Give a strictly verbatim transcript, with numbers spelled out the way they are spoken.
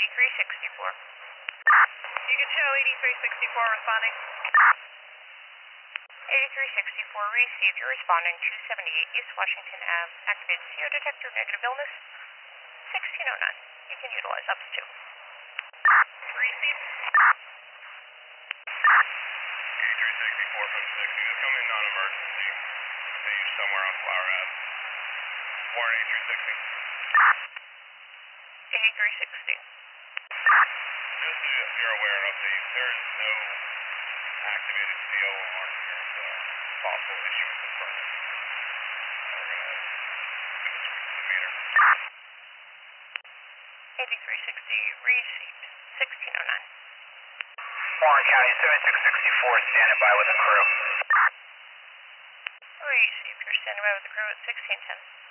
eighty-three sixty-four. You can show eighty-three sixty-four responding. eighty-three sixty-four received. You're responding two seventy-eight East Washington Avenue. Activated C O detector, negative illness. sixteen oh nine. You can utilize up to two. Received. eighty-three sixty-four from sixty. Just come in non-emergency. See you somewhere on Flower Ave. Warren eighty-three sixty. eighty-three sixty. Just so you're aware, update, there is no activated C O alarm here, so possible issuance of permit. We're going to do a sweep of the meter. eighty-three sixty received. sixteen oh nine. Warren County seventy-six sixty-four, standing by with a crew. Received. You're standing by with the crew at sixteen ten.